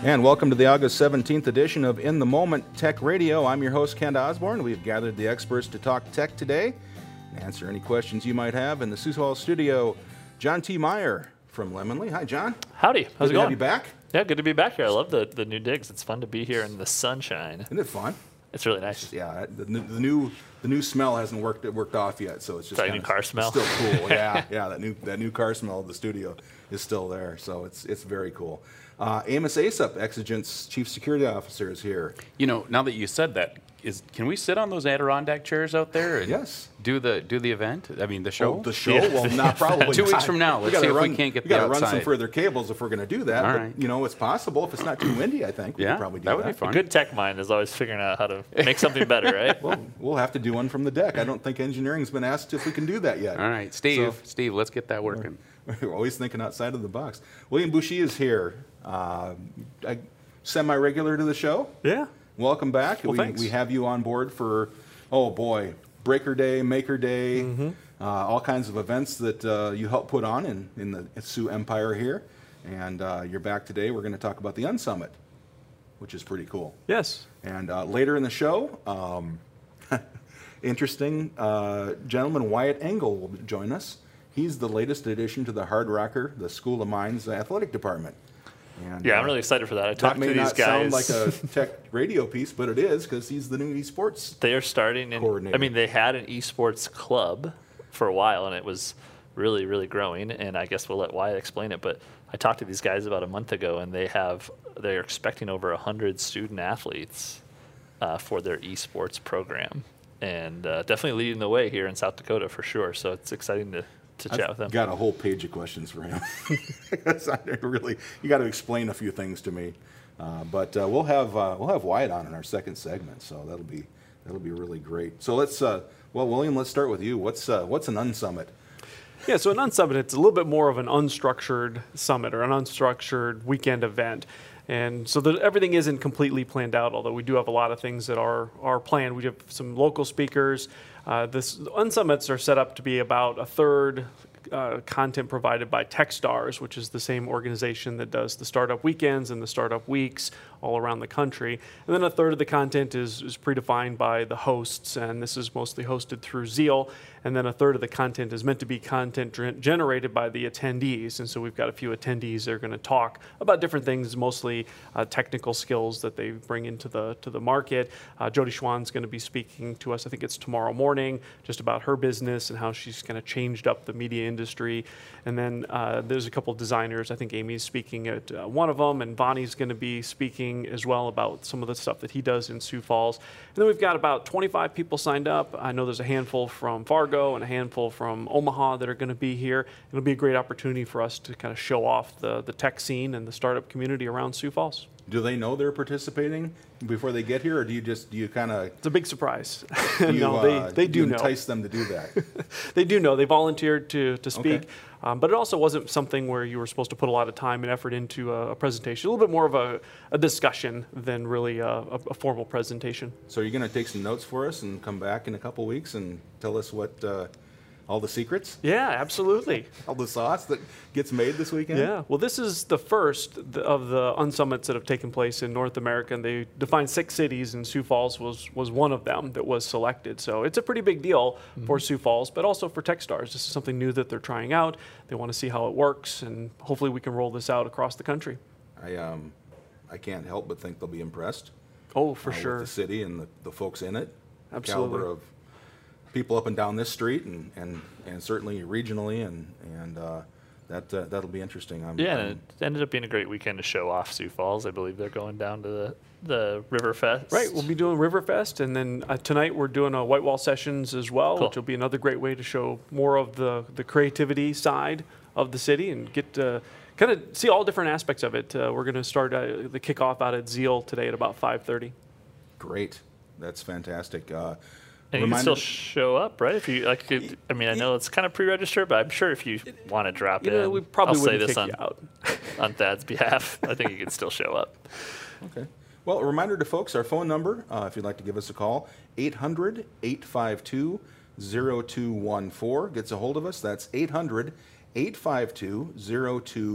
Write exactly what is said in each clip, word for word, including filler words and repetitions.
And welcome to the August seventeenth edition of In the Moment Tech Radio. I'm your host, Kent Osborne. We've gathered the experts to talk tech today and answer any questions you might have. In the Sioux Falls studio, John T. Meyer from Lemonly. Hi, John. Howdy. How's good it to going? have you back. Yeah, good to be back here. I love the, the new digs. It's fun to be here in the sunshine. Isn't it fun? It's really nice. Yeah, the, the new the new smell hasn't worked worked off yet, so it's just That kinda, new car smell? Still cool. Yeah, yeah, that new that new car smell of the studio is still there, so it's it's very cool. Uh, Amos Asup, Exigent's Chief Security Officer, is here. You know, now that you said that, is can we sit on those Adirondack chairs out there and Yes. do the do the event? I mean, the show. Oh, the show? Yeah. Well, not probably. Two weeks not. from now. We Let's gotta see if run, we can't get we the gotta run some outside. further cables if we're going to do that. All but, right. you know, it's possible if it's not too windy. I think we Yeah, could probably do that that. would be fun. A good tech mind is always figuring out how to make something better, right? Well, we'll have to do one from the deck. I don't think engineering's been asked if we can do that yet. All right, Steve. So- Steve, let's get that working. We're always thinking outside of the box. William Bouchy is here, uh, I- semi-regular to the show. Yeah. Welcome back. Well, we, thanks. we have you on board for, oh boy, Breaker Day, Maker Day, Mm-hmm. uh, all kinds of events that uh, you help put on in, in the Sioux Empire here. And uh, you're back today. We're going to talk about the Unsummit, which is pretty cool. Yes. And uh, later in the show, um, interesting uh, gentleman Wyatt Engel will join us. He's the latest addition to the Hard Rocker, the School of Mines athletic department. And, Yeah, I'm uh, really excited for that. I that talked may to these not guys. sound like a tech radio piece, but it is because he's the new esports. They are starting, and Coordinator. I mean, they had an esports club for a while, and it was really, really growing. And I guess we'll let Wyatt explain it. But I talked to these guys about a month ago, and they have they're expecting over a hundred student athletes uh, for their esports program, and uh, definitely leading the way here in South Dakota for sure. So it's exciting to to chat with them. I've got a whole page of questions for him. Because I really, you got to explain a few things to me. Uh, but uh, we'll have uh, we'll have Wyatt on in our second segment, so that'll be that'll be really great. So let's uh, well, William, let's start with you. What's uh, what's an Unsummit? Yeah, so an Unsummit, it's a little bit more of an unstructured summit or an unstructured weekend event. And so the, everything isn't completely planned out, although we do have a lot of things that are, are planned. We have some local speakers. Uh, this Unsummits are set up to be about a third uh, content provided by Techstars, which is the same organization that does the startup weekends and the startup weeks all around the country. And then a third of the content is, is predefined by the hosts, and this is mostly hosted through Zeal. And then a third of the content is meant to be content gen- generated by the attendees. And so we've got a few attendees that are going to talk about different things, mostly uh, technical skills that they bring into the to the market. Uh, Jody Schwann's going to be speaking to us, I think it's tomorrow morning, just about her business and how she's kind of changed up the media industry. And then uh, there's a couple of designers. I think Amy's speaking at uh, one of them, and Bonnie's going to be speaking as well about some of the stuff that he does in Sioux Falls. And then we've got about twenty-five people signed up. I know there's a handful from Fargo and a handful from Omaha that are going to be here. It'll be a great opportunity for us to kind of show off the, the tech scene and the startup community around Sioux Falls. Do they know they're participating before they get here, or do you just do you kind of It's a big surprise. you, no, uh, they, they do you know. entice them to do that? They do know. They volunteered to, to speak. Okay. Um, but it also wasn't something where you were supposed to put a lot of time and effort into a, a presentation. A little bit more of a, a discussion than really a, a, a formal presentation. So you're going to take some notes for us and come back in a couple weeks and tell us what uh, all the secrets, Yeah, absolutely. all the sauce that gets made this weekend? Yeah, well, this is the first th- of the Unsummits that have taken place in North America, and they defined six cities, and Sioux Falls was, was one of them that was selected. So it's a pretty big deal Mm-hmm. for Sioux Falls, but also for Techstars. This is something new that they're trying out. They want to see how it works, and hopefully we can roll this out across the country. I um, I can't help but think they'll be impressed. Oh, for uh, sure. With the city and the, the folks in it. Absolutely. Caliber of people up and down this street, and, and, and certainly regionally, and and uh, that uh, that'll be interesting. I'm, Yeah, I'm- and it ended up being a great weekend to show off Sioux Falls. I believe they're going down to the, the River Fest. Right, we'll be doing Riverfest, and then uh, tonight we're doing a Whitewall Sessions as well, Cool. which will be another great way to show more of the, the creativity side of the city and get to kind of see all different aspects of it. Uh, we're going to start uh, the kickoff out at Zeal today at about five thirty. Great, that's fantastic. Uh, And you can remind still me- show up, right? If you like, if- I mean, I know it's kind of pre-registered, but I'm sure if you want to drop You in, know, we probably I'll say wouldn't this kick on, you out. on Thad's behalf. I think you can still show up. Okay. Well, a reminder to folks, our phone number, uh, if you'd like to give us a call, eight hundred, eight five two, zero two one four. Gets a hold of us. That's eight hundred, eight five two, zero two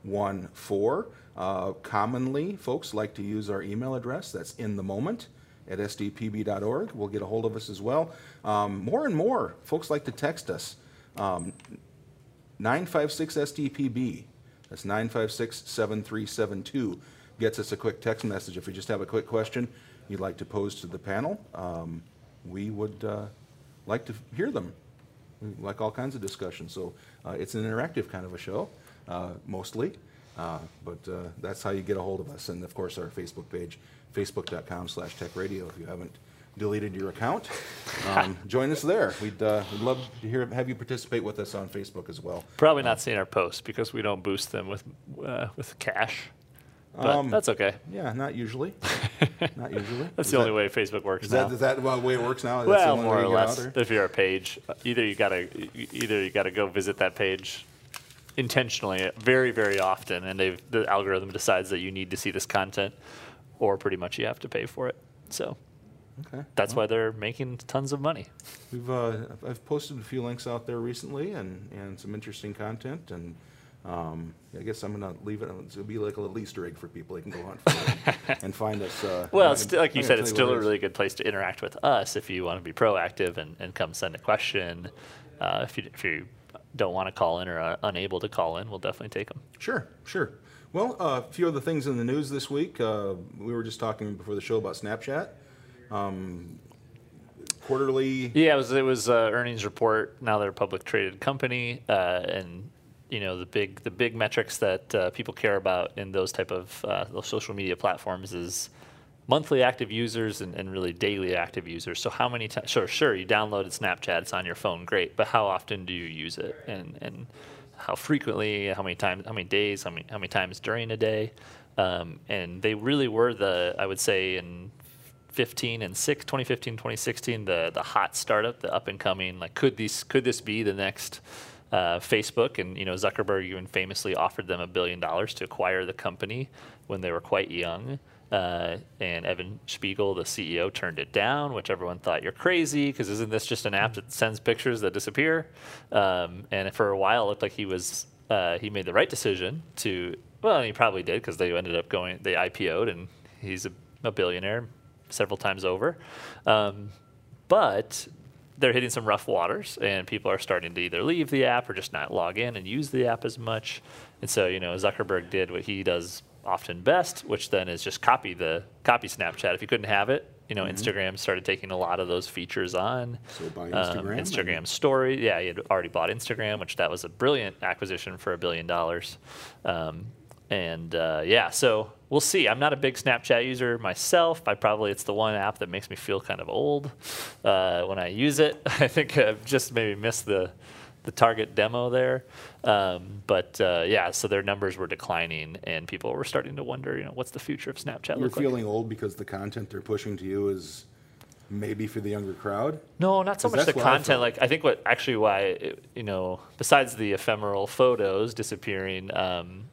one four. Uh, commonly, folks like to use our email address. That's in the moment at s d p b dot org. We'll get a hold of us as well. Um, more and more, folks like to text us. Um, nine five six S D P B. That's nine five six, seven three seven two. Gets us a quick text message. If we just have a quick question you'd like to pose to the panel, um, we would uh, like to hear them. We like all kinds of discussions. So uh, it's an interactive kind of a show, uh, mostly. Uh, but uh, that's how you get a hold of us. And of course, our Facebook page, facebook.com slash tech radio. If you haven't deleted your account, um, join us there. We'd, uh, we'd love to hear, have you participate with us on Facebook as well. Probably not seeing our posts because we don't boost them with uh, with cash. But Um, that's okay. Yeah, not usually. Not usually. That's Is the that- only way Facebook works Is now. that, is that the way it works now? That's the Well, only more way or you get out less. there? If you're a page, either you gotta either you gotta go visit that page intentionally, very very often, and they've the algorithm decides that you need to see this content, or pretty much you have to pay for it. So Okay. that's why they're making tons of money. We've uh, I've posted a few links out there recently, and, and some interesting content, and um, I guess I'm gonna leave it. It'll be like a little Easter egg for people. They can go hunt for it and find us. Uh, Well, I it's can- still, like I you can said, tell it's what still it a is. really good place to interact with us if you want to be proactive and, and come send a question. Uh, if you if you don't want to call in or are unable to call in, we'll definitely take them. Sure, sure. Well, uh, a few other things in the news this week. Uh, we were just talking before the show about Snapchat. Um, quarterly. Yeah, it was it was uh, earnings report. Now they're a public traded company, uh, and you know the big the big metrics that uh, people care about in those type of uh, those social media platforms is monthly active users and, and really daily active users. So how many times? Sure, sure, you downloaded Snapchat, it's on your phone, great. But how often do you use it, and and how frequently? How many times? How many days? How many how many times during a day? Um, and they really were the I would say in fifteen and six, twenty fifteen, twenty sixteen, the the hot startup, the up and coming. Like, could these could this be the next uh, Facebook? And you know, Zuckerberg even famously offered them a billion dollars to acquire the company when they were quite young. Uh, and Evan Spiegel, the C E O, turned it down, which everyone thought, you're crazy, because isn't this just an app that sends pictures that disappear? Um, and for a while, it looked like he was uh, he made the right decision to. Well, and he probably did, because they ended up going, they I P O'd, and he's a, a billionaire several times over. Um, but they're hitting some rough waters, and people are starting to either leave the app or just not log in and use the app as much. And so, you know, Zuckerberg did what he does often best, which then is just copy the copy Snapchat. If you couldn't have it, you know, mm-hmm. Instagram started taking a lot of those features on. So buy um, Instagram. Instagram and- Story. Yeah, he had already bought Instagram, which that was a brilliant acquisition for a billion dollars. Um, and uh, yeah, so we'll see. I'm not a big Snapchat user myself. I probably it's the one app that makes me feel kind of old uh, when I use it. I think I've just maybe missed the the target demo there. Um, but uh, yeah, so their numbers were declining, and people were starting to wonder, you know, what's the future of Snapchat You're look like? feeling old because the content they're pushing to you is maybe for the younger crowd? No, not so 'Cause much the that's what I content. felt. Like, I think what actually why, it, you know, besides the ephemeral photos disappearing, um,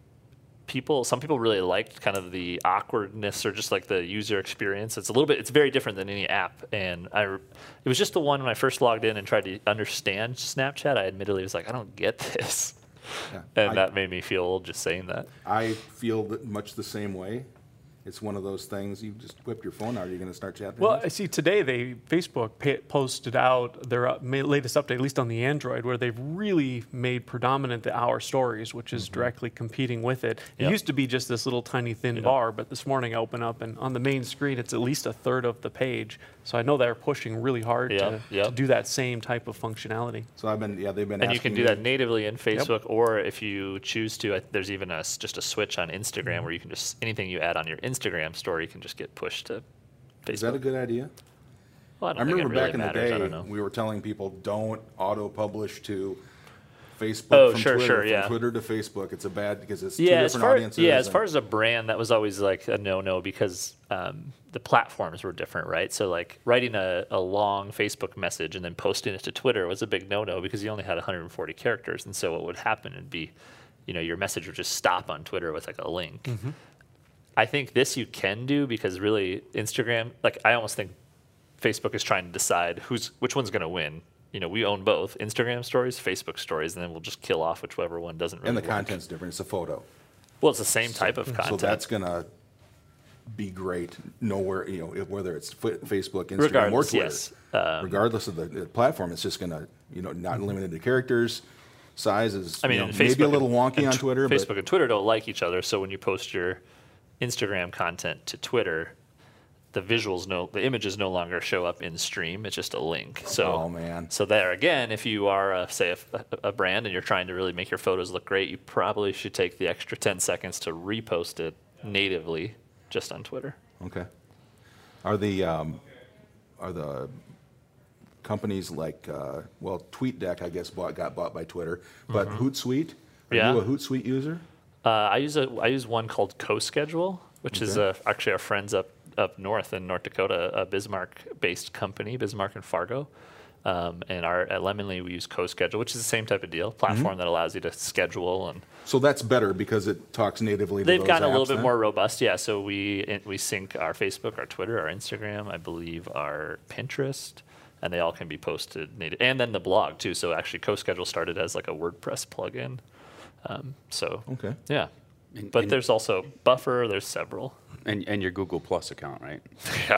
people, some people really liked kind of the awkwardness or just like the user experience. It's a little bit, it's very different than any app. And I, it was just the one when I first logged in and tried to understand Snapchat, I admittedly was like, I don't get this. Yeah. And I- that made me feel old just saying that. I feel that much the same way. It's one of those things, you just whip your phone out, are you going to start chatting? Well, I see today they Facebook pa- posted out their uh, ma- latest update, at least on the Android, where they've really made predominant the Hour Stories, which is directly competing with it. It Yep. used to be just this little tiny thin Yep. bar, but this morning I opened up and on the main screen it's at least a third of the page. So I know they're pushing really hard Yep, to, yep. to do that same type of functionality. So I've been, yeah, they've been And you asking can do me- that natively in Facebook, or if you choose to, I- there's even a, s- just a switch on Instagram where you can just, anything you add on your Instagram story can just get pushed to Facebook. Is that a good idea? Well, I don't I think remember it really back in the matters. I don't day, know. we were telling people, don't auto-publish to Facebook Oh, from sure, Twitter. sure, From yeah. Twitter to Facebook, it's a bad, because it's two Yeah, as different far, audiences. yeah, as and- far as a brand, that was always like a no-no because um, the platforms were different, right? So like writing a, a long Facebook message and then posting it to Twitter was a big no-no because you only had one hundred forty characters. And so what would happen would be, you know, your message would just stop on Twitter with like a link. Mm-hmm. I think this you can do because really Instagram, like I almost think Facebook is trying to decide who's which one's going to win. you know, we own both Instagram stories, Facebook stories, and then we'll just kill off whichever one doesn't really And the work. content's different. It's a photo. Well, it's the same type of So content. that's going to be great nowhere, you know, if- whether it's F- Facebook, Instagram, Regardless, or Twitter. yes. Um, Regardless of the, the platform, it's just going to, you know, not limited to characters. Size is I mean, you know, and maybe a Facebook little and- wonky and on tw- Twitter, Facebook but and Twitter don't like each other, so when you post your Instagram content to Twitter, the visuals no, the images no longer show up in stream. It's just a link. So, Oh, man. So there again, if you are, a, say, a, a brand and you're trying to really make your photos look great, you probably should take the extra ten seconds to repost it natively just on Twitter. okay. Are the um, are the companies like uh, well, TweetDeck, I guess, bought, got bought by Twitter, but Hootsuite. Are Yeah. you a Hootsuite user? Uh, I use a I use one called CoSchedule, which is Okay. uh, actually our friends up up north in North Dakota, a Bismarck-based company, Bismarck and Fargo. Um, and our at Lemonly we use CoSchedule, which is the same type of deal, platform that allows you to schedule, and So that's better because it talks natively to they've those gotten a little apps bit then? more robust. Yeah, so we in- we sync our Facebook, our Twitter, our Instagram, I believe our Pinterest, and they all can be posted native, and then the blog too. So actually, CoSchedule started as like a WordPress plugin. Um, so Okay. yeah, And- but and- there's also Buffer. There's several. And, and your Google Plus account, right? Yeah,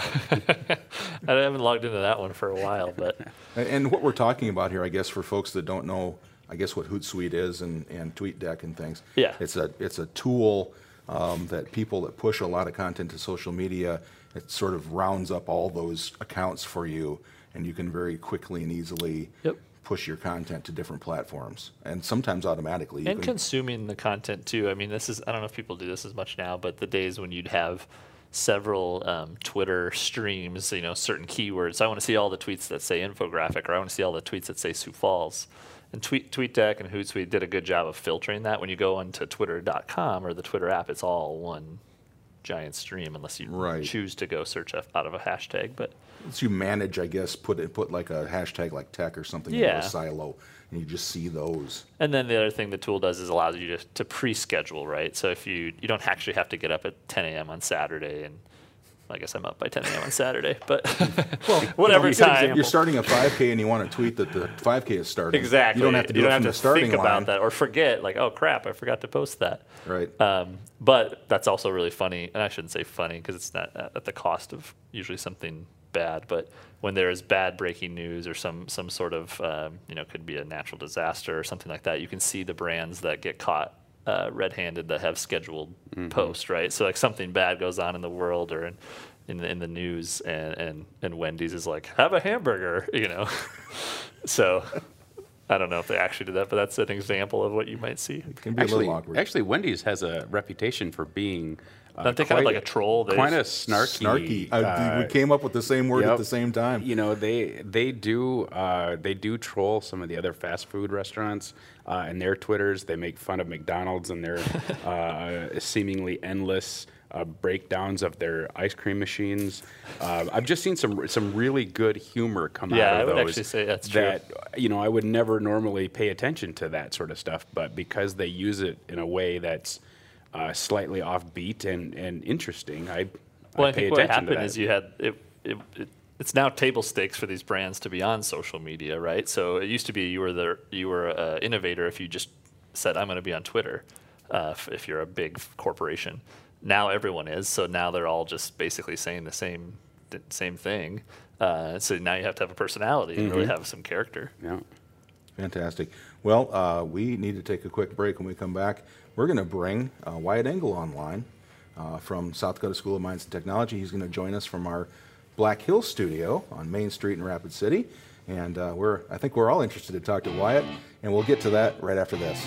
I haven't logged into that one for a while, but And- And what we're talking about here, I guess, for folks that don't know, I guess what Hootsuite is and, and TweetDeck and things. Yeah. It's a it's a tool um, that people that push a lot of content to social media, it sort of rounds up all those accounts for you, and you can very quickly and easily Yep. push your content to different platforms, and sometimes automatically. You and can- consuming the content too. I mean, this is I don't know if people do this as much now, but the days when you'd have several um, Twitter streams, you know, certain keywords. I want to see all the tweets that say infographic, or I want to see all the tweets that say Sioux Falls. And Tweet TweetDeck and Hootsuite did a good job of filtering that. When you go onto Twitter dot com or the Twitter app, it's all one giant stream, unless you Right. choose to go search a- out of a hashtag. But So you manage, I guess, put it put like a hashtag like tech or something into Yeah. a silo, and you just see those. And then the other thing the tool does is allows you to, to pre-schedule, right? So if you you don't actually have to get up at ten a.m. on Saturday, and I guess I'm up by ten a.m. on Saturday, but whatever good time. example. You're starting a five K and you want to tweet that the five K is starting. Exactly. You don't have to do it from the starting think line. about that or forget, like, oh crap, I forgot to post that. Right. Um, but that's also really funny, and I shouldn't say funny because it's not at at the cost of usually something bad. But when there is bad breaking news or some some sort of um, you know, could be a natural disaster or something like that, you can see the brands that get caught uh, red-handed that have scheduled posts, right? So like something bad goes on in the world or in in the, in the news, and, and and Wendy's is like, have a hamburger, you know. So I don't know if they actually did that, but that's an example of what you might see. It can be a Actually, little awkward. actually, Wendy's has a reputation for being uh, Don't they kind of quite like a troll? They quite a just- snarky. snarky. I, uh, we came up with the same word at yep. the same time. You know, they they do uh, they do troll some of the other fast food restaurants uh, and their Twitters. They make fun of McDonald's and their uh, seemingly endless uh, breakdowns of their ice cream machines. Uh, I've just seen some some really good humor come Yeah, out I of would those. actually say that's true. that, you know, I would never normally pay attention to that sort of stuff, but because they use it in a way that's uh, slightly offbeat and, and interesting, I, Well, I, I pay think what attention to happened that. is you had it, it, it. It's now table stakes for these brands to be on social media, right? So it used to be you were the you were an innovator if you just said I'm going to be on Twitter, uh, if, if you're a big corporation. Now everyone is, so now they're all just basically saying the same the same thing. Uh, so now you have to have a personality and really have some character. Yeah. Fantastic. Well, uh, we need to take a quick break. When we come back, we're going to bring uh, Wyatt Engel online uh, from South Dakota School of Mines and Technology. He's going to join us from our Black Hill studio on Main Street in Rapid City. And uh, we're, I think we're all interested to talk to Wyatt, and we'll get to that right after this.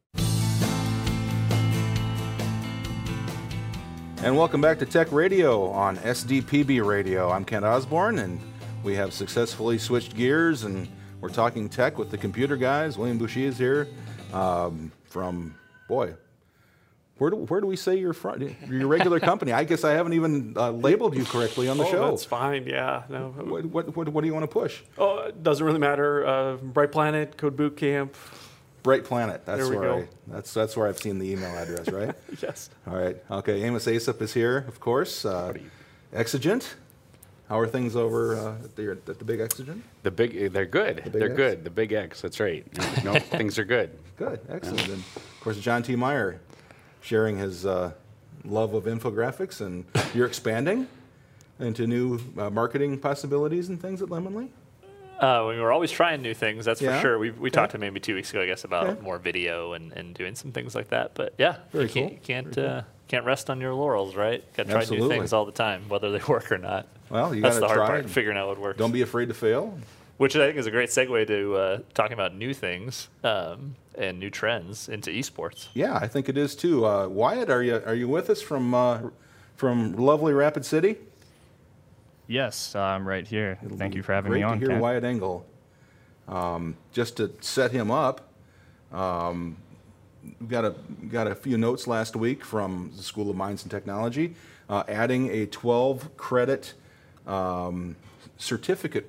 And welcome back to Tech Radio on S D P B Radio. I'm Kent Osborne, and we have successfully switched gears, and we're talking tech with the computer guys. William Boucher is here um, from, boy, where do, where do we say you're from? Your regular company. I guess I haven't even uh, labeled you correctly on the Oh, show. that's fine. Yeah. No. What, what, what, what do you want to push? Oh, it doesn't really matter. Uh, Bright Planet, Code Boot Camp. Bright Planet. That's There we where go. I, that's that's where I've seen the email address, right? Yes. All right. Okay. Amos Aesop is here, of course. Uh, Exigent. How are things over uh, at, the, at the Big Exogen? The big, they're good. Big they're X? good. The Big X. That's right. No, things are good. Good, excellent. And of course, John T. Meyer sharing his uh, love of infographics, and you're expanding into new uh, marketing possibilities and things at Lemonly? Uh, we were always trying new things, that's Yeah? for sure. We we Okay. talked to maybe two weeks ago, I guess, about Okay. more video and, and doing some things like that. But yeah, Very you can't, cool. you can't, Very cool. uh, can't rest on your laurels, right? Got to try Absolutely. new things all the time, whether they work or not. Well, you That's got the to hard try. part, figuring out what works. Don't be afraid to fail. Which I think is a great segue to uh, talking about new things um, and new trends into esports. Yeah, I think it is too. Uh, Wyatt, are you are you with us from uh, from lovely Rapid City? Yes, I'm right here. It'll Thank be you for having great me on, to hear Kent. Wyatt Engel. Um, just to set him up, um, we got a got a few notes last week from the School of Mines and Technology, uh, adding a twelve credit um, certificate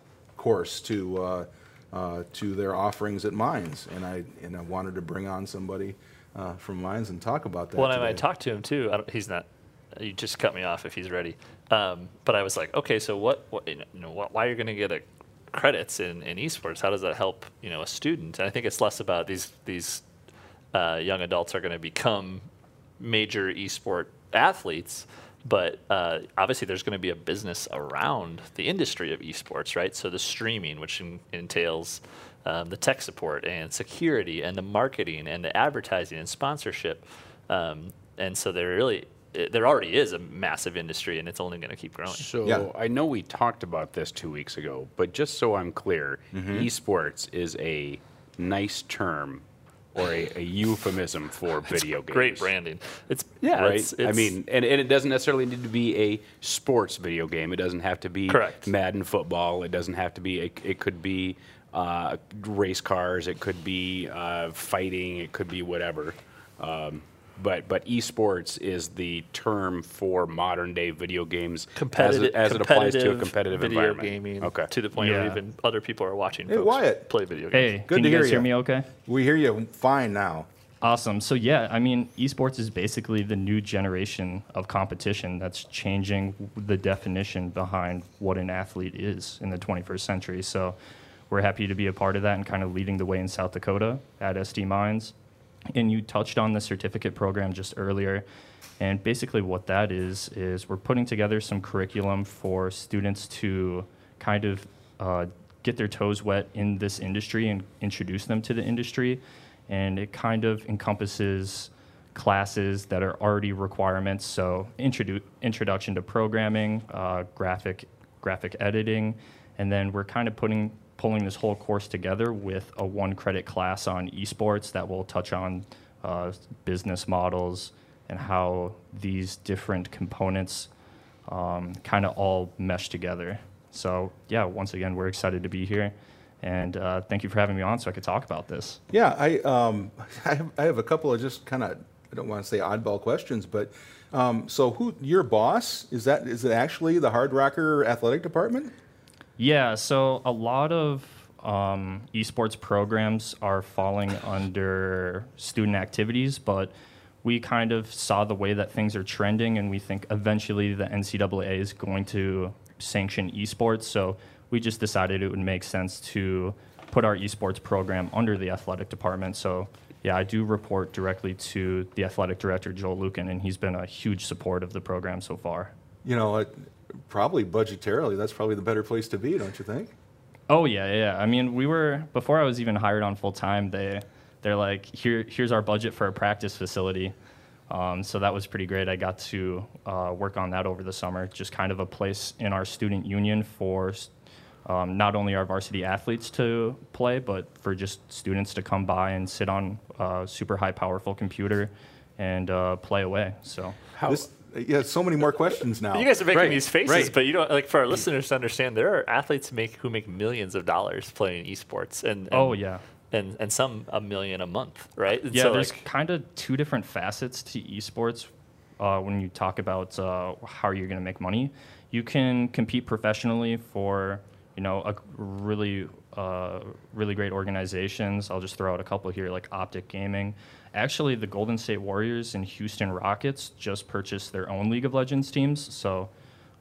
course to uh, uh, to their offerings at Mines, and I and I wanted to bring on somebody uh, from Mines and talk about that. Well, and I today. talked to him too. I don't, he's not. You just cut me off if he's ready. Um, but I was like, okay, so what? what you know, what, why are you going to get a credits in, in esports? How does that help? You know, a student? And I think it's less about these these uh, young adults are going to become major esport athletes, but uh, obviously there's going to be a business around the industry of esports, right? So the streaming, which in, entails um, the tech support and security and the marketing and the advertising and sponsorship, um, and so there really it, there already is a massive industry, and it's only going to keep growing. So Yeah. I know we talked about this two weeks ago, but just so I'm clear, Mm-hmm. esports is a nice term or a, a euphemism for video games. Great branding. It's yeah, Right? It's, I it's- mean, and, and it doesn't necessarily need to be a sports video game. It doesn't have to be Correct. Madden football. It doesn't have to be, it, it could be uh, race cars. It could be uh, fighting. It could be whatever. Um, but but esports is the term for modern day video games as competitive, it, as it applies to a competitive video environment. gaming Okay. to the point where Yeah. even other people are watching Hey, folks Wyatt. play video games. Hey, Good can to you hear guys hear you. me okay? We hear you fine now. Awesome. So yeah, I mean, esports is basically the new generation of competition that's changing the definition behind what an athlete is in the twenty-first century. So we're happy to be a part of that and kind of leading the way in South Dakota at S D Mines. And you touched on the certificate program just earlier. And basically what that is, is we're putting together some curriculum for students to kind of uh, get their toes wet in this industry and introduce them to the industry. And it kind of encompasses classes that are already requirements. So introdu- introduction to programming, uh, graphic graphic editing, and then we're kind of putting pulling this whole course together with a one credit class on esports that will touch on uh, business models and how these different components um, kind of all mesh together. So yeah, once again, we're excited to be here. And uh, thank you for having me on so I could talk about this. Yeah, I um, I have, I have a couple of just kind of, I don't want to say oddball questions, but um, so who your boss is that? Is it actually the Hard Rocker athletic department? Yeah, so a lot of um, esports programs are falling under student activities, but we kind of saw the way that things are trending, and we think eventually the N C double A is going to sanction esports. So we just decided it would make sense to put our esports program under the athletic department. So yeah, I do report directly to the athletic director, Joel Lucan, and he's been a huge support of the program so far. You know, it, probably budgetarily, that's probably the better place to be, don't you think? Oh yeah, yeah. I mean, we were before I was even hired on full time. They they're like, here here's our budget for a practice facility. Um, so that was pretty great. I got to uh, work on that over the summer. Just kind of a place in our student union for um, not only our varsity athletes to play, but for just students to come by and sit on a super high powerful computer and uh, play away. So How, This, yeah, so many more questions now. You guys are making Right, these faces, right. but you don't like for our listeners to understand. There are athletes make who make millions of dollars playing esports, and, and oh yeah. and and some a million a month, right? And Yeah, so, there's like, kind of two different facets to esports uh, when you talk about uh, how you're going to make money. You can compete professionally for, you know, a really, uh, really great organizations. I'll just throw out a couple here, like Optic Gaming. Actually, the Golden State Warriors and Houston Rockets just purchased their own League of Legends teams. So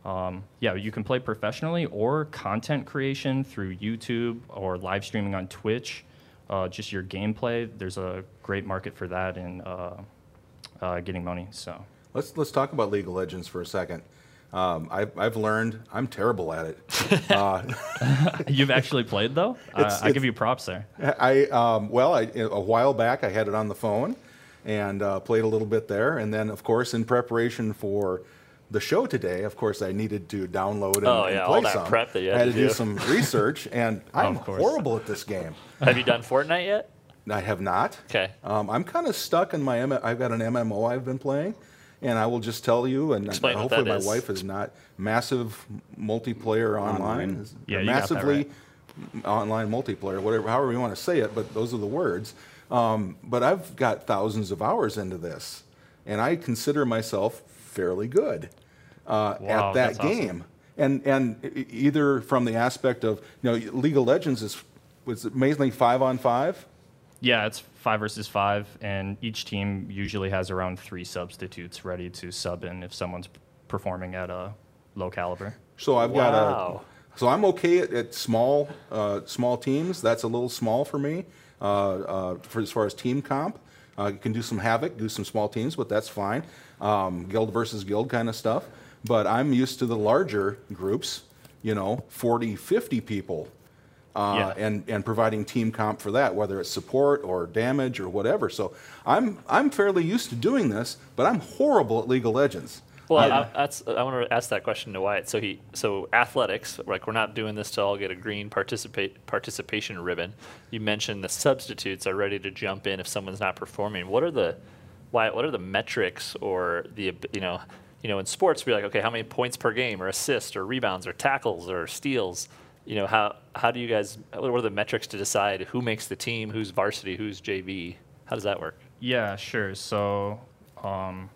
Um, yeah, you can play professionally or content creation through YouTube or live streaming on Twitch. Uh, just your gameplay. There's a great market for that and uh, uh, getting money. So Let's let's talk about League of Legends for a second. Um, I've I've learned I'm terrible at it. Uh, you've actually played though. Uh, It's- I give it's- you props there. I um, well, I, a while back I had it on the phone and uh, played a little bit there, and then of course in preparation for the show today, of course I needed to download and, Oh, and yeah, play all that some. prep that you I had had to to do do. some research, and I'm Of course. horrible at this game. Have you done Fortnite yet? I have not. Okay. Um, I'm kind of stuck in my. M- I've got an M M O I've been playing, and I will just tell you, and Explain what hopefully that my is. wife is not massive multiplayer online. Online. Is- Yeah, you got that massively online multiplayer, whatever, however you want to say it, but those are the words. Um, but I've got thousands of hours into this, and I consider myself fairly good uh, Wow, at that that's awesome. game. And and e- either from the aspect of, you know, League of Legends is was it mainly five on five. Yeah, it's five versus five, and each team usually has around three substitutes ready to sub in if someone's performing at a low caliber. So I've Wow. got a. So I'm okay at, at small uh, small teams. That's a little small for me. Uh, uh, for as far as team comp, uh, you can do some havoc, do some small teams, but that's fine. Um, guild versus guild kind of stuff. But I'm used to the larger groups. You know, forty, fifty people. Uh, Yeah. and, and providing team comp for that, whether it's support or damage or whatever. So I'm I'm fairly used to doing this, but I'm horrible at League of Legends. Well, I- I, that's I want to ask that question to Wyatt. So he, so athletics, like we're not doing this to all get a green participate participation ribbon. You mentioned the substitutes are ready to jump in if someone's not performing. What are the, Wyatt? What are the metrics or the you know, you know in sports we're like, okay, how many points per game or assists or rebounds or tackles or steals? You know, how how do you guys? What are the metrics to decide who makes the team, who's varsity, who's J V? How does that work? Yeah, sure. So um,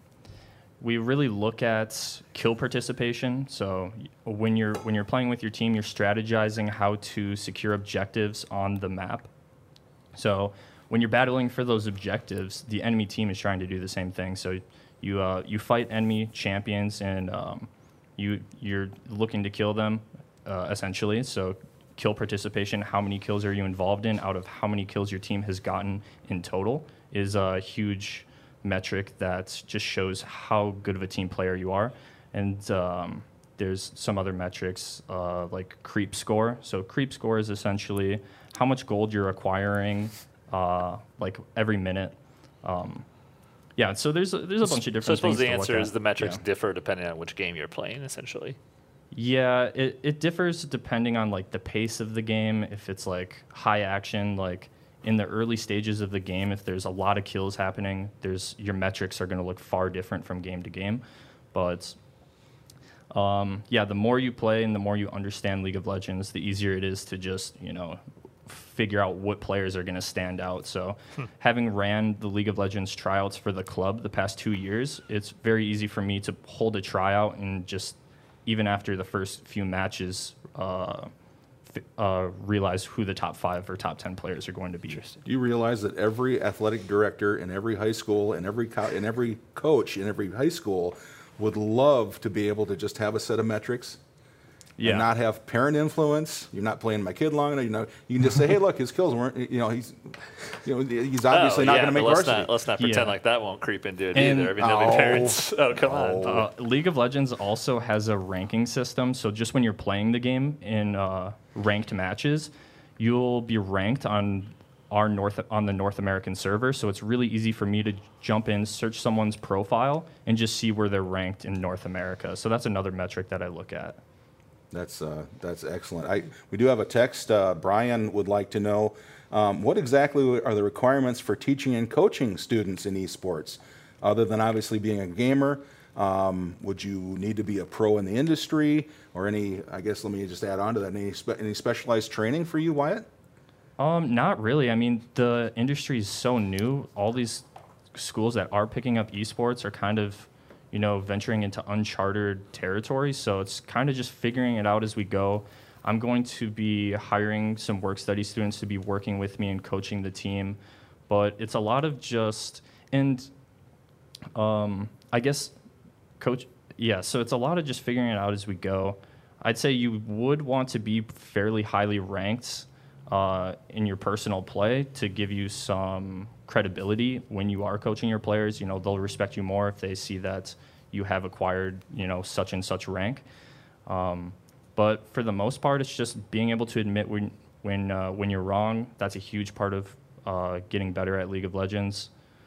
we really look at kill participation. So y- when you're when you're playing with your team, you're strategizing how to secure objectives on the map. So when you're battling for those objectives, the enemy team is trying to do the same thing. So you uh, you fight enemy champions, and um, you you're looking to kill them, uh, essentially. So kill participation, how many kills are you involved in out of how many kills your team has gotten in total, is a huge metric that just shows how good of a team player you are. And um, there's some other metrics uh, like creep score. So creep score is essentially how much gold you're acquiring uh, like every minute. Um, yeah, so there's a, there's a bunch of different So I suppose things the to look answer is at. the metrics Yeah. differ depending on which game you're playing, essentially. Yeah, it, it differs depending on like the pace of the game. If it's like high action, like in the early stages of the game, if there's a lot of kills happening, there's your metrics are going to look far different from game to game. But um, yeah, the more you play and the more you understand League of Legends, the easier it is to just, you know, figure out what players are going to stand out. So having ran the League of Legends tryouts for the club the past two years, it's very easy for me to hold a tryout and just, even after the first few matches, uh, f- uh, realize who the top five or top ten players are going to be. Do you realize that every athletic director in every high school and every co- and every coach in every high school would love to be able to just have a set of metrics Yeah. and not have parent influence? You're not playing my kid long enough. You know, you can just say, "Hey, look, his kills weren't. You know, he's, you know, he's obviously oh, not yeah, going to but make let's varsity." not, let's not pretend Yeah. like that won't creep into it And- either. I mean, there'll be Oh. parents. Oh, come on. Uh, League of Legends also has a ranking system. So just when you're playing the game in uh, ranked matches, you'll be ranked on our North on the North American server. So it's really easy for me to jump in, search someone's profile, and just see where they're ranked in North America. So that's another metric that I look at. That's uh, that's excellent. I we do have a text. Uh, Brian would like to know um, what exactly are the requirements for teaching and coaching students in esports, other than obviously being a gamer. Um, would you need to be a pro in the industry, or any? I guess let me just add on to that. Any spe- any specialized training for you, Wyatt? Um, not really. I mean, the industry is so new. All these schools that are picking up esports are kind of, you know, venturing into uncharted territory. So it's kind of just figuring it out as we go. I'm going to be hiring some work study students to be working with me and coaching the team. But it's a lot of just, and um, I guess coach Yeah, so it's a lot of just figuring it out as we go. I'd say you would want to be fairly highly ranked uh, in your personal play to give you some credibility when you are coaching your players. You know, they'll respect you more if they see that you have acquired, you know, such and such rank. Um, but for the most part, it's just being able to admit when when uh, when you're wrong. That's a huge part of uh, getting better at League of Legends,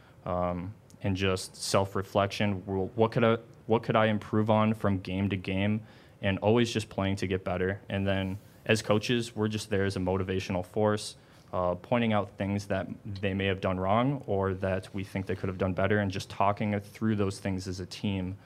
um, and just self-reflection. Well, what could I what could I improve on from game to game, and always just playing to get better. And then as coaches, we're just there as a motivational force, uh, pointing out things that they may have done wrong or that we think they could have done better, and just talking through those things as a team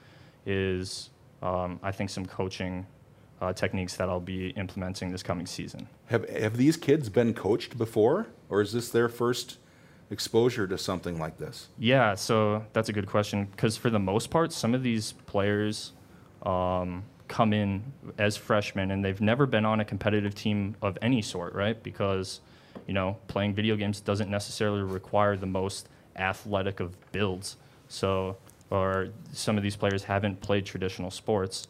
is, um, I think, some coaching uh, techniques that I'll be implementing this coming season. Have, have these kids been coached before, or is this their first exposure to something like this? Yeah, so that's a good question, because for the most part, some of these players um, come in as freshmen and they've never been on a competitive team of any sort, right? Because, you know, playing video games doesn't necessarily require the most athletic of builds. So, or some of these players haven't played traditional sports.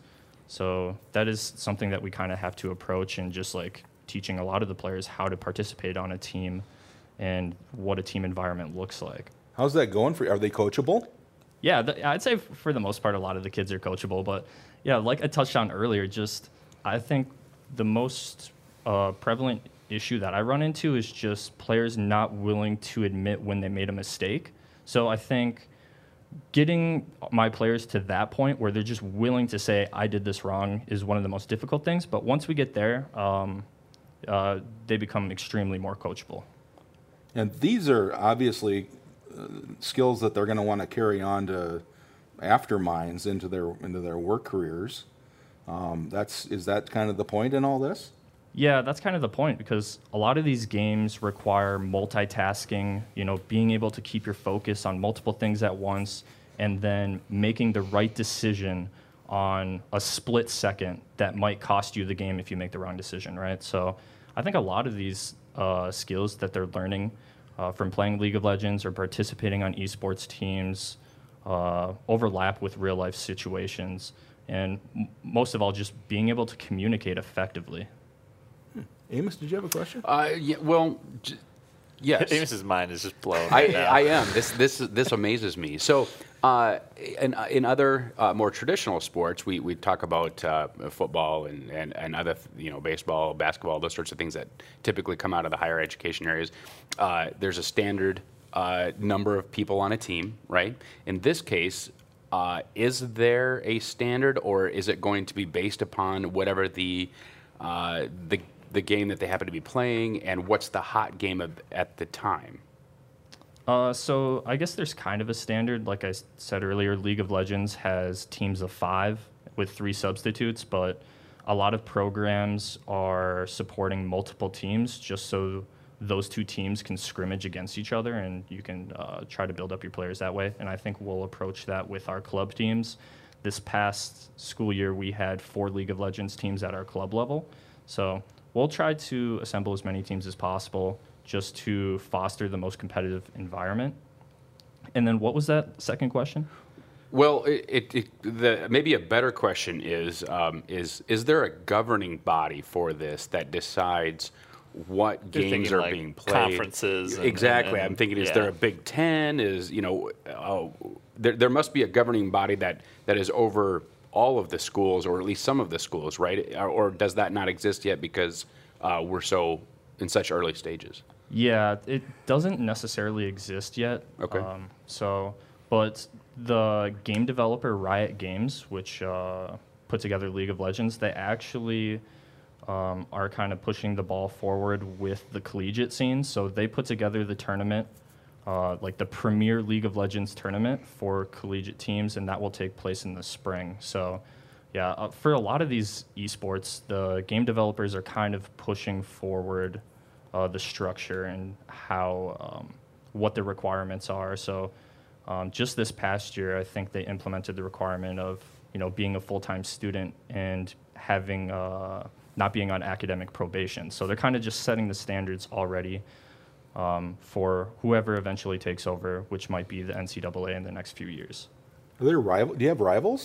So that is something that we kind of have to approach, and just like teaching a lot of the players how to participate on a team and what a team environment looks like. How's that going for you? Are they coachable? Yeah, the, I'd say for the most part, a lot of the kids are coachable. But yeah, like I touched on earlier, just I think the most uh, prevalent issue that I run into is just players not willing to admit when they made a mistake. So I think getting my players to that point where they're just willing to say, I did this wrong, is one of the most difficult things. But once we get there, um, uh, they become extremely more coachable. And these are obviously uh, skills that they're going to want to carry on to after Mines into their into their work careers. Um, that's is that kind of the point in all this? Yeah, that's kind of the point, because a lot of these games require multitasking, you know, being able to keep your focus on multiple things at once, and then making the right decision on a split second that might cost you the game if you make the wrong decision, right? So I think a lot of these uh, skills that they're learning uh, from playing League of Legends or participating on esports teams uh, overlap with real life situations, and m- most of all, just being able to communicate effectively. Amos, did you have a question? Uh, yeah, well, j- yes. Amos's mind is just blown. I, right now. I am. This this this amazes me. So, uh, in in other uh, more traditional sports, we, we talk about uh, football and, and, and other, you know, baseball, basketball, those sorts of things that typically come out of the higher education areas. Uh, there's a standard uh, number of people on a team, right? In this case, uh, is there a standard, or is it going to be based upon whatever the uh, the the game that they happen to be playing, and what's the hot game of, at the time? Uh, so I guess there's kind of a standard. Like I s- said earlier, League of Legends has teams of five with three substitutes, but a lot of programs are supporting multiple teams just so those two teams can scrimmage against each other, and you can uh, try to build up your players that way. And I think we'll approach that with our club teams. This past school year, we had four League of Legends teams at our club level. So we'll try to assemble as many teams as possible just to foster the most competitive environment. And then what was that second question? Well, it, it, it, the, maybe a better question is, um, is is there a governing body for this that decides what You're games thinking are like being played? conferences and- exactly. and- I'm thinking, is yeah. there a Big Ten? Is, you know, uh, there, there must be a governing body that, that is over all of the schools, or at least some of the schools, right? Or, or does that not exist yet because uh, we're so in such early stages? Yeah, it doesn't necessarily exist yet. Okay. Um, so, but the game developer Riot Games, which uh, put together League of Legends, they actually um, are kind of pushing the ball forward with the collegiate scene. So they put together the tournament, uh, like the Premier League of Legends tournament for collegiate teams, and that will take place in the spring. So, yeah, uh, for a lot of these esports, the game developers are kind of pushing forward Uh, the structure and how um, what the requirements are. So um, just this past year, I think they implemented the requirement of, you know, being a full-time student and having uh, not being on academic probation. So they're kind of just setting the standards already um, for whoever eventually takes over, which might be the N C double A in the next few years. Are there rival? Do you have rivals?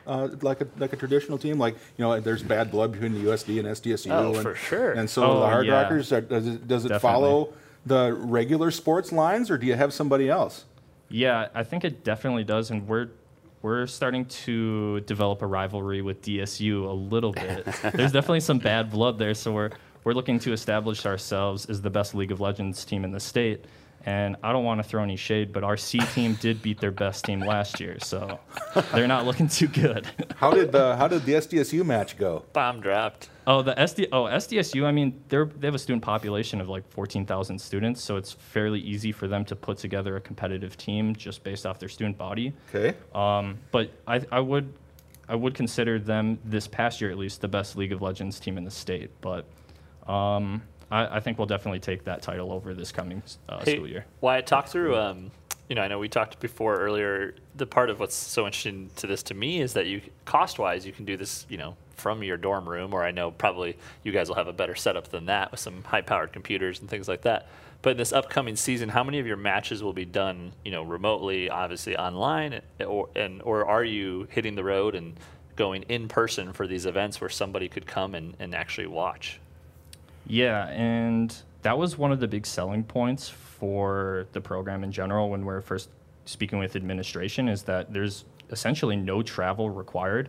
uh, like a like a traditional team? Like, you know, there's bad blood between the U S D and S D S U. Oh, and, for sure. And so Oh, the Hard yeah. Rockers, are, does it, does it Definitely. follow the regular sports lines, or do you have somebody else? Yeah, I think it definitely does, and we're we're starting to develop a rivalry with D S U a little bit. There's definitely some bad blood there, so we're we're looking to establish ourselves as the best League of Legends team in the state. And I don't want to throw any shade, but our C team did beat their best team last year, so they're not looking too good. How did the how did the S D S U match go? Bomb dropped. Oh, the S D oh S D S U. I mean, they're they have a student population of like fourteen thousand students, so it's fairly easy for them to put together a competitive team just based off their student body. Okay. Um, but I I would I would consider them this past year at least the best League of Legends team in the state. But um, I, I think we'll definitely take that title over this coming uh, Hey, school year. Wyatt, talk through. Um, you know, I know we talked before earlier. The part of what's so interesting to this to me is that you, cost-wise, you can do this. You know, from your dorm room, or I know probably you guys will have a better setup than that with some high-powered computers and things like that. But in this upcoming season, how many of your matches will be done, you know, remotely, obviously online, or and or are you hitting the road and going in person for these events where somebody could come and, and actually watch? Yeah, and that was one of the big selling points for the program in general when we were first speaking with administration, is that there's essentially no travel required.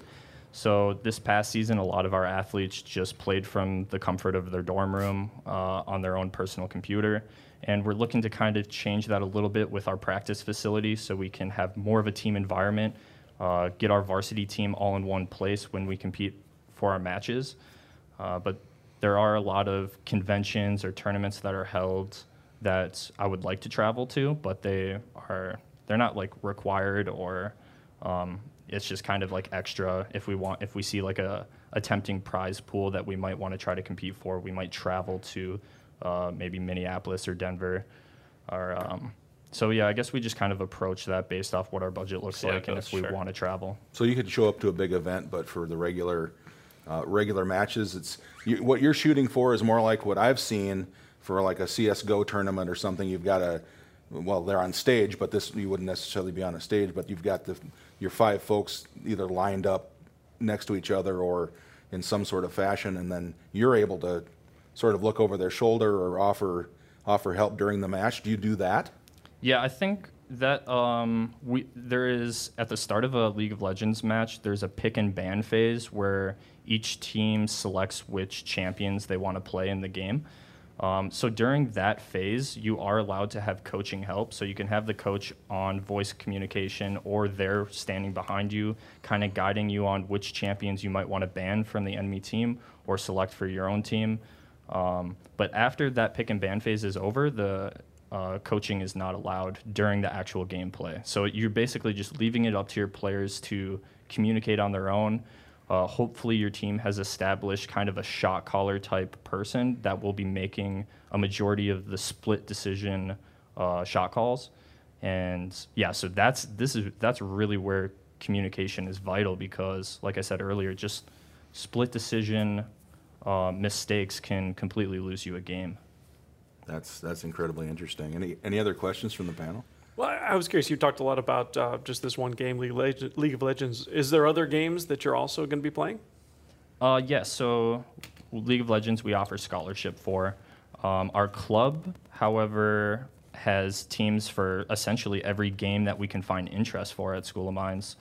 So this past season, a lot of our athletes just played from the comfort of their dorm room uh, on their own personal computer. And we're looking to kind of change that a little bit with our practice facility so we can have more of a team environment, uh, get our varsity team all in one place when we compete for our matches. Uh, but there are a lot of conventions or tournaments that are held that I would like to travel to, but they are they're not like required, or um, it's just kind of like extra. If we want, if we see like a, a tempting prize pool that we might want to try to compete for, we might travel to uh, maybe Minneapolis or Denver. Or um, so yeah, I guess we just kind of approach that based off what our budget looks Yeah, like and goes, if we sure. want to travel. So you could show up to a big event, but for the regular uh, regular matches, it's you, what you're shooting for is more like what I've seen for like a C S G O tournament or something. You've got a well, they're on stage, but this you wouldn't necessarily be on a stage. But you've got the your five folks either lined up next to each other or in some sort of fashion, and then you're able to sort of look over their shoulder or offer offer help during the match. Do you do that? Yeah, I think that um, we there is at the start of a League of Legends match, there's a pick and ban phase where each team selects which champions they want to play in the game. Um, so during that phase, you are allowed to have coaching help. So you can have the coach on voice communication, or they're standing behind you, kind of guiding you on which champions you might want to ban from the enemy team or select for your own team. Um, but after that pick and ban phase is over, the uh, coaching is not allowed during the actual gameplay. So you're basically just leaving it up to your players to communicate on their own. Uh, hopefully your team has established kind of a shot caller type person that will be making a majority of the split decision uh, shot calls. And yeah, so that's this is that's really where communication is vital, because like I said earlier, just split decision uh, mistakes can completely lose you a game. That's that's incredibly interesting. Any any other questions from the panel? Well, I was curious. You talked a lot about uh, just this one game, League of, Leg- League of Legends. Is there other games that you're also going to be playing? Uh, yes, so League of Legends we offer scholarship for. Um, our club, however, has teams for essentially every game that we can find interest for at School of Mines.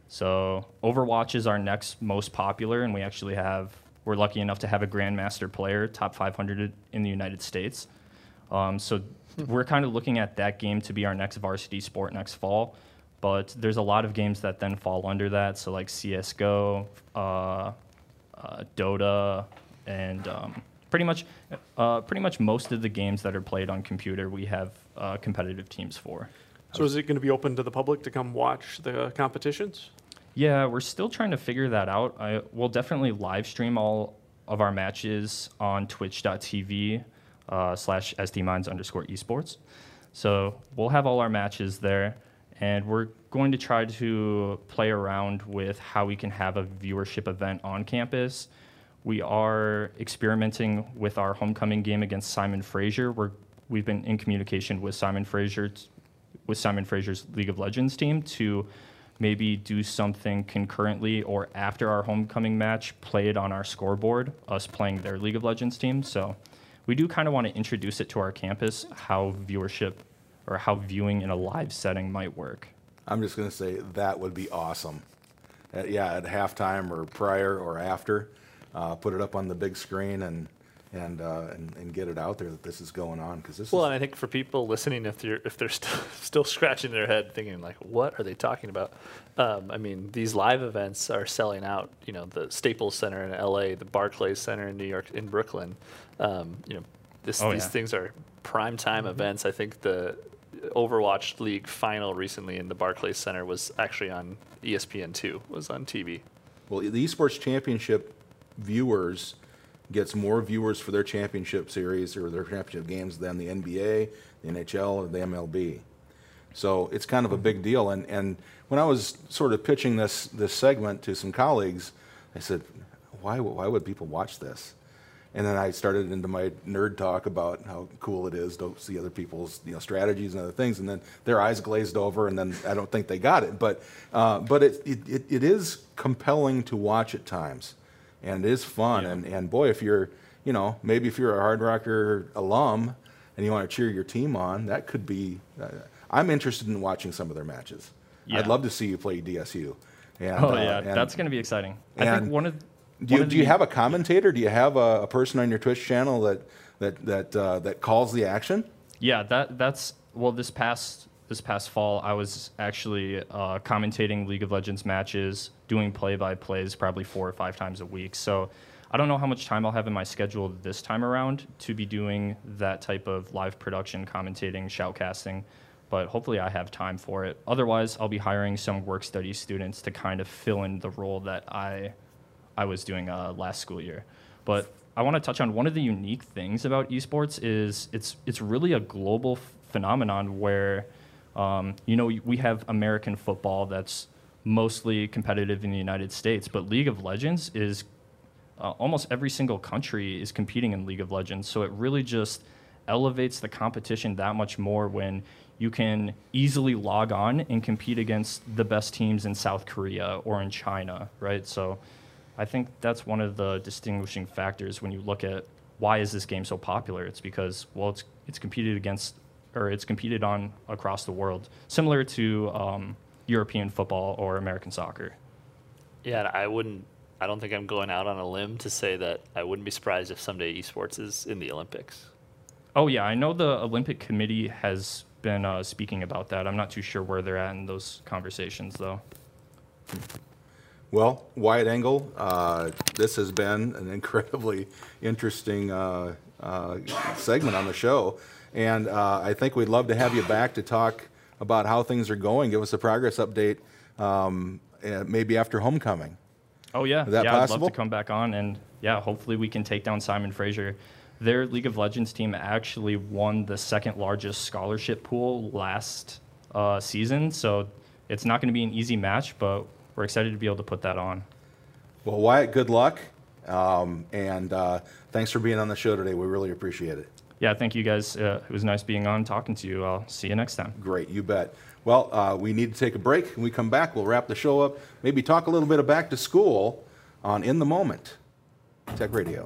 So Overwatch is our next most popular, and we actually have, we're lucky enough to have a Grandmaster player, top five hundred in the United States. Um, so we're kind of looking at that game to be our next varsity sport next fall. But there's a lot of games that then fall under that, so like C S G O, uh, uh, Dota, and um, pretty much uh, pretty much most of the games that are played on computer we have uh, competitive teams for. So is it going to be open to the public to come watch the competitions? Yeah, we're still trying to figure that out. I, we'll definitely live stream all of our matches on twitch dot t v uh, slash sdmines underscore esports. So we'll have all our matches there, and we're going to try to play around with how we can have a viewership event on campus. We are experimenting with our homecoming game against Simon Fraser. We're, we've been in communication with Simon Fraser, with Simon Fraser's League of Legends team to maybe do something concurrently or after our homecoming match, play it on our scoreboard, us playing their League of Legends team. So we do kind of want to introduce it to our campus, how viewership or how viewing in a live setting might work. I'm just going to say that would be awesome. Uh, yeah, at halftime or prior or after, uh, put it up on the big screen and and, uh, and and get it out there that this is going on, because this Well, is and I think for people listening, if they're if they're still still scratching their head thinking like, what are they talking about? Um, I mean, these live events are selling out. You know, the Staples Center in L A, the Barclays Center in New York, in Brooklyn. Um, you know, this, Oh, these yeah. things are prime time events. I think the Overwatch League final recently in the Barclays Center was actually on E S P N two. Was on T V. well, the esports championship viewers gets more viewers for their championship series or their championship games than the N B A, the N H L, or the M L B. So it's kind of a big deal. And, and when I was sort of pitching this, this segment to some colleagues, I said, why, why would people watch this? And then I started into my nerd talk about how cool it is to see other people's, you know, strategies and other things, and then their eyes glazed over, and then I don't think they got it. But, uh, but it, it, it is compelling to watch at times, and it is fun. Yeah. And, and boy, if you're, you know, maybe if you're a Hard Rocker alum and you want to cheer your team on, that could be. Uh, I'm interested in watching some of their matches. Yeah. I'd love to see you play D S U. And, Oh uh, yeah, and that's going to be exciting. I and think one of do you, one of do you the- have a commentator? Do you have a, a person on your Twitch channel that that that uh, that calls the action? Yeah, that that's well. This past this past fall, I was actually uh, commentating League of Legends matches, doing play-by-plays probably four or five times a week. So I don't know how much time I'll have in my schedule this time around to be doing that type of live production, commentating, shoutcasting. But hopefully I have time for it. Otherwise, I'll be hiring some work study students to kind of fill in the role that I I was doing uh, last school year. But I want to touch on one of the unique things about esports is it's it's really a global f- phenomenon where, um, you know, we have American football that's mostly competitive in the United States, but League of Legends is uh, almost every single country is competing in League of Legends. So it really just elevates the competition that much more when you can easily log on and compete against the best teams in South Korea or in China, right? So I think that's one of the distinguishing factors when you look at why is this game so popular. It's because, well, it's it's competed against, or it's competed on across the world, similar to um, European football or American soccer. Yeah, and I wouldn't. I don't think I'm going out on a limb to say that I wouldn't be surprised if someday esports is in the Olympics. Oh yeah, I know the Olympic Committee has been uh, speaking about that. I'm not too sure where they're at in those conversations, though. Well, Wyatt Engel, uh, this has been an incredibly interesting uh, uh, segment on the show, and uh, I think we'd love to have you back to talk about how things are going. Give us a progress update, um, uh, maybe after homecoming. Oh yeah, Is that yeah, possible? I'd love to come back on, and yeah, hopefully we can take down Simon Fraser. Their League of Legends team actually won the second largest scholarship pool last uh, season, so it's not going to be an easy match, but we're excited to be able to put that on. Well, Wyatt, good luck, um, and uh, thanks for being on the show today. We really appreciate it. Yeah, thank you guys. Uh, it was nice being on, talking to you. I'll see you next time. Great, you bet. Well, uh, we need to take a break. When we come back, we'll wrap the show up, maybe talk a little bit of back to school on In the Moment, Tech Radio.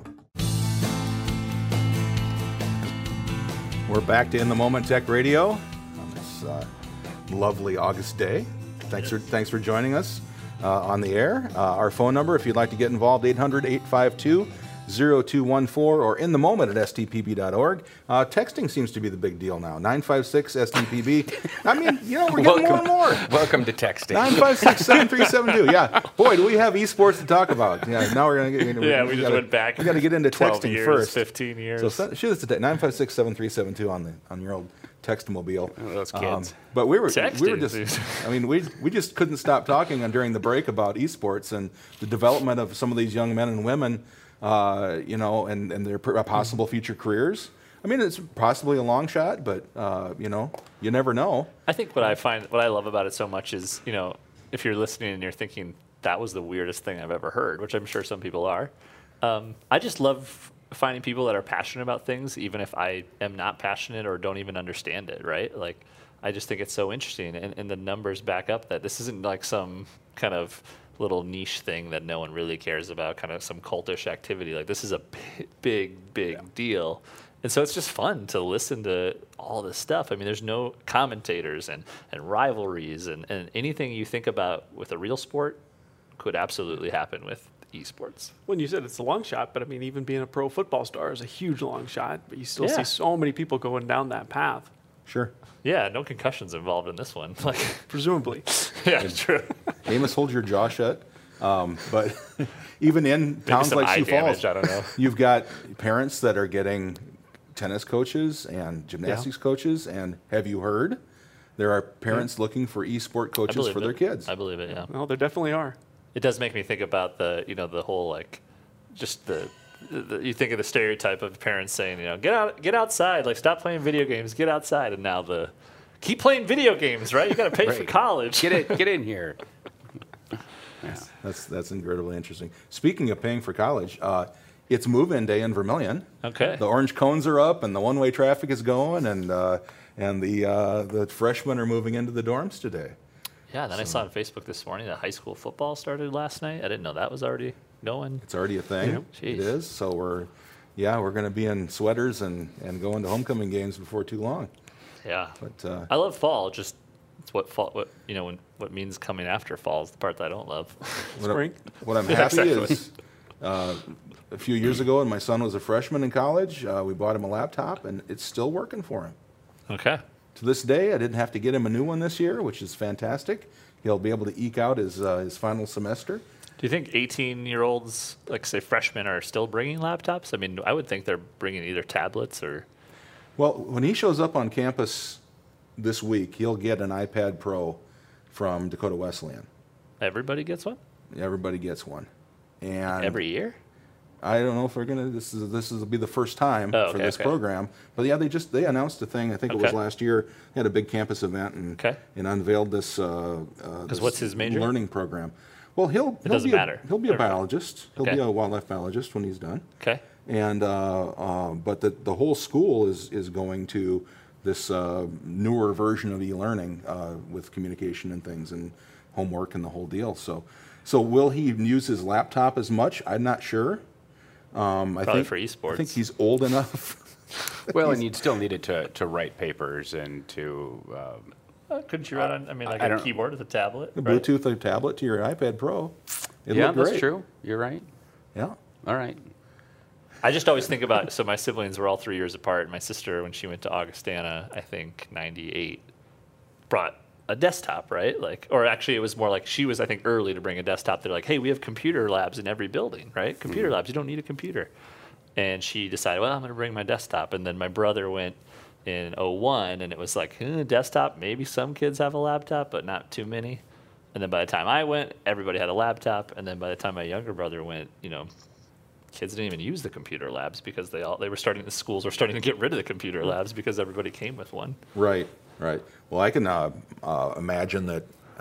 We're back to In the Moment Tech Radio on this uh, lovely August day. Thanks for thanks for joining us uh, on the air. Uh, our phone number, if you'd like to get involved, eight hundred, eight five two, zero two one four, or in the moment at s t p b dot org. Uh, texting seems to be the big deal now. nine five six S T P B. I mean, you know, we're getting more and more. Welcome to texting. nine five six, seven three seven two. Yeah. Boy, do we have esports to talk about. Yeah, now we're going to get Yeah, we just gotta, went back We got to get into twelve texting years, first. fifteen years. So send- shoot us a nine five six, seven three seven two on the on your old Textmobile. Oh, those Um, kids. but we were we were Texting, just dude. I mean we we just couldn't stop talking on during the break about esports and the development of some of these young men and women, uh, you know, and and their pr- possible future careers. I mean, it's possibly a long shot, but uh, you know, you never know. I think what I find, what I love about it so much is, you know, if you're listening and you're thinking that was the weirdest thing I've ever heard, which I'm sure some people are. Um, I just love finding people that are passionate about things, even if I am not passionate or don't even understand it. Right? Like, I just think it's so interesting, and, and the numbers back up that this isn't like some kind of little niche thing that no one really cares about, kind of some cultish activity. Like this is a p- big, big yeah. deal. And so it's just fun to listen to all this stuff. I mean, there's no commentators and, and rivalries and, and anything you think about with a real sport could absolutely happen with esports. When you said it's a long shot, but I mean, even being a pro football star is a huge long shot, but you still yeah. see so many people going down that path. Sure. Yeah, no concussions involved in this one. Like presumably. Yeah, true. Amos, hold your jaw shut. Um, but even in towns like Sioux Falls, I don't know. You've got parents that are getting tennis coaches and gymnastics yeah. coaches, and have you heard there are parents yeah. looking for e-sport coaches for it. their kids? I believe it. Yeah. Well, there definitely are. It does make me think about the, you know, the whole like, just the, the you think of the stereotype of parents saying, you know, get out, get outside, like stop playing video games, get outside, and now the keep playing video games, right? You got to pay right. for college. Get it, get in here. Yeah. That's that's incredibly interesting. Speaking of paying for college, uh, it's move-in day in Vermilion. Okay. The orange cones are up, and the one-way traffic is going, and uh, and the uh, the freshmen are moving into the dorms today. Yeah. Then so. I saw on Facebook this morning that high school football started last night. I didn't know that was already going. It's already a thing. Yeah. It is. So we're, yeah, we're going to be in sweaters and and going to homecoming games before too long. Yeah. But uh, I love fall. Just it's what fall. What you know when what means coming after fall is the part that I don't love. Spring. What, what I'm yeah, happy exactly. is. Uh, a few years ago, when my son was a freshman in college, uh, we bought him a laptop, and it's still working for him. Okay. To this day, I didn't have to get him a new one this year, which is fantastic. He'll be able to eke out his uh, his final semester. Do you think eighteen-year-olds, like say freshmen, are still bringing laptops? I mean, I would think they're bringing either tablets or. Well, when he shows up on campus this week, he'll get an iPad Pro from Dakota Wesleyan. Everybody gets one? Everybody gets one. And every year? I don't know if we're gonna. This is this is will be the first time oh, okay, for this okay. program. But yeah, they just they announced a thing. I think okay. it was last year. They had a big campus event and okay. and unveiled this. Uh, uh, Because what's his major? Learning program. Well, he'll it he'll doesn't be a, matter. He'll be a biologist. He'll okay. be a wildlife biologist when he's done. Okay. And uh, uh, but the the whole school is is going to this uh, newer version of e-learning uh, with communication and things and homework and the whole deal. So. So will he use his laptop as much? I'm not sure. Um, I Probably think, for esports. I think he's old enough. Well, and you'd still need it to, to write papers and to. Um, uh, couldn't you write on? I mean, like I a keyboard with a tablet. The right? Bluetooth a tablet to your iPad Pro. It'd yeah, look great. that's true. You're right. Yeah. All right. I just always think about. So my siblings were all three years apart. My sister, when she went to Augustana, I think ninety-eight, brought a desktop, right? Like, or actually it was more like she was, I think, early to bring a desktop. They're like, hey, we have computer labs in every building, right? Computer mm-hmm. labs, you don't need a computer. And she decided, well, I'm going to bring my desktop. And then my brother went in oh one, and it was like, eh, desktop, maybe some kids have a laptop, but not too many. And then by the time I went, everybody had a laptop. And then by the time my younger brother went, you know, kids didn't even use the computer labs because they all, they were starting, the schools were starting to get rid of the computer labs because everybody came with one. Right. Right. Well, I can uh, uh, imagine that I,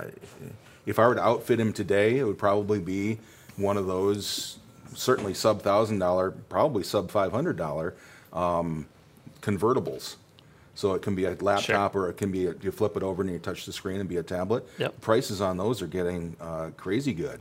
if I were to outfit him today, it would probably be one of those certainly sub thousand dollar, probably sub five hundred dollar um, convertibles. So it can be a laptop, sure. or it can be a, you flip it over and you touch the screen and be a tablet. Yep. Prices on those are getting uh, crazy good,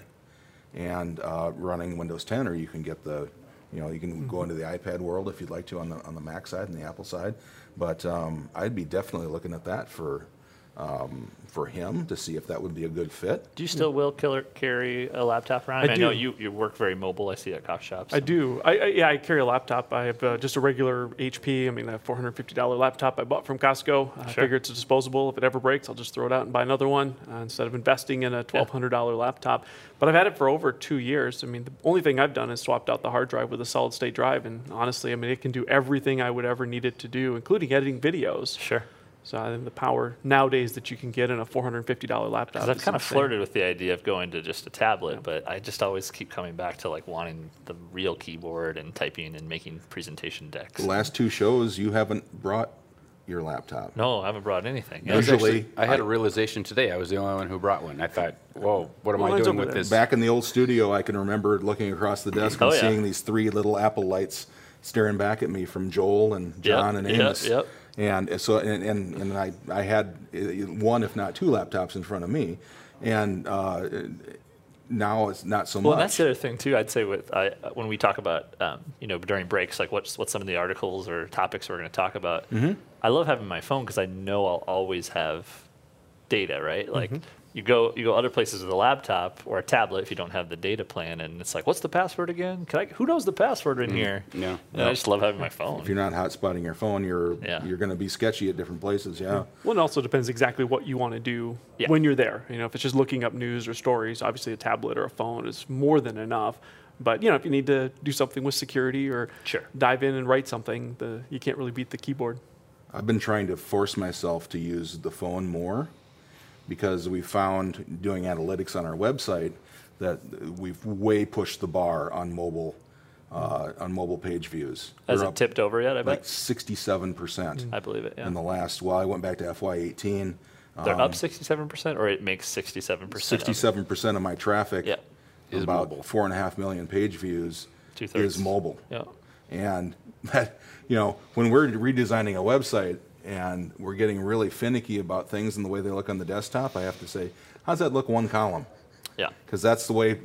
and uh, running Windows ten, or you can get the, you know, you can mm-hmm. go into the iPad world if you'd like to on the on the Mac side and the Apple side. But um, I'd be definitely looking at that for um, for him to see if that would be a good fit. Do you still will killer, carry a laptop around? I, mean, I, I do. know you, you work very mobile. I see at coffee shops. So. I do. I, I yeah, I carry a laptop. I have uh, just a regular H P. I mean, a four hundred fifty dollar laptop I bought from Costco. I sure. figure it's disposable. If it ever breaks, I'll just throw it out and buy another one uh, instead of investing in a twelve hundred dollar yeah. laptop. But I've had it for over two years. I mean, the only thing I've done is swapped out the hard drive with a solid state drive. And honestly, I mean, it can do everything I would ever need it to do, including editing videos. Sure. So I think the power nowadays that you can get in a four hundred fifty dollar laptop. Because I've kind of insane. flirted with the idea of going to just a tablet, yeah. but I just always keep coming back to like wanting the real keyboard and typing and making presentation decks. The last two shows, you haven't brought your laptop. No, I haven't brought anything. I was Usually, actually, I had a realization today. I was the only one who brought one. I thought, whoa, what am Well, I mine's doing over with there. this? Back in the old studio, I can remember looking across the desk and Oh, yeah. seeing these three little Apple lights staring back at me from Joel and John Yep, and yep, Amos. yep. And so, and, and, and I, I had uh, one, if not two laptops in front of me. And uh, now it's not so Well, much. and that's the other thing too. I'd say with I, when we talk about um, you know during breaks, like what's what's some of the articles or topics we're going to talk about. Mm-hmm. I love having my phone because I know I'll always have data, right? Like Mm-hmm. you go you go other places with a laptop or a tablet if you don't have the data plan, and it's like, what's the password again? Can I? Who knows the password in here? Yeah. And I just love having my phone. If you're not hotspotting your phone, you're Yeah. you're going to be sketchy at different places. Yeah. Well, it also depends exactly what you want to do Yeah. when you're there. You know, if it's just looking up news or stories, obviously a tablet or a phone is more than enough. But you know, if you need to do something with security or Sure. dive in and write something, the you can't really beat the keyboard. I've been trying to force myself to use the phone more because we found doing analytics on our website that we've way pushed the bar on mobile uh, on mobile page views. Has We're it up tipped over yet? I like bet. sixty-seven percent I believe it. Yeah. in the last. Well, I went back to F Y eighteen. They're um, up sixty-seven percent, or it makes sixty-seven percent. sixty-seven percent of my traffic, Yeah. Is about mobile. four and a half million page views, Two-thirds. is mobile. Yeah. And that, you know, when we're redesigning a website and we're getting really finicky about things and the way they look on the desktop, I have to say, how's that look one column? Yeah. Because that's the way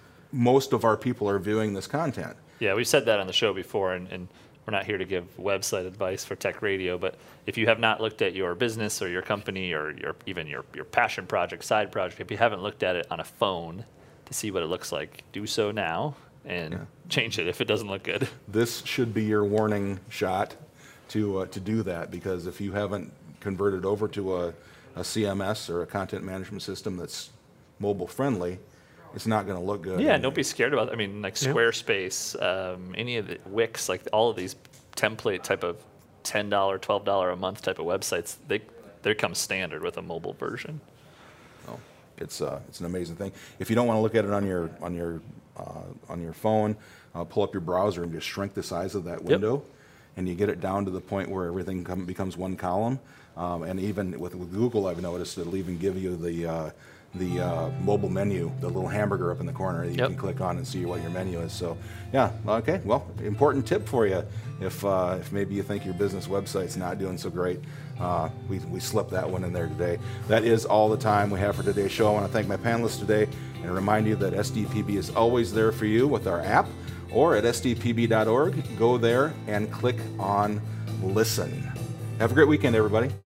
most of our people are viewing this content. Yeah, we've said that on the show before, and, and we're not here to give website advice for Tech Radio, but if you have not looked at your business or your company or your even your, your passion project, side project, if you haven't looked at it on a phone to see what it looks like, do so now and Yeah. change it if it doesn't look good. This should be your warning shot to uh, to do that, because if you haven't converted over to a, a C M S or a content management system that's mobile friendly, it's not going to look good. Yeah, And don't be scared about it. I mean, like Yeah. Squarespace, um, any of the Wix, like all of these template type of ten dollars, twelve dollars a month type of websites, they they come standard with a mobile version. Oh, it's uh, it's an amazing thing. If you don't want to look at it on your on your uh, on your phone, uh, pull up your browser and just shrink the size of that window, and you get it down to the point where everything come, becomes one column. Um, and even with, with Google, I've noticed it'll even give you the uh, the uh, mobile menu, the little hamburger up in the corner that you Yep. can click on and see what your menu is. So, yeah, okay. Well, important tip for you if uh, if maybe you think your business website's not doing so great. Uh, we, we slipped that one in there today. That is all the time we have for today's show. I want to thank my panelists today and remind you that S D P B is always there for you with our app or at S D P B dot org. Go there and click on listen. Have a great weekend, everybody.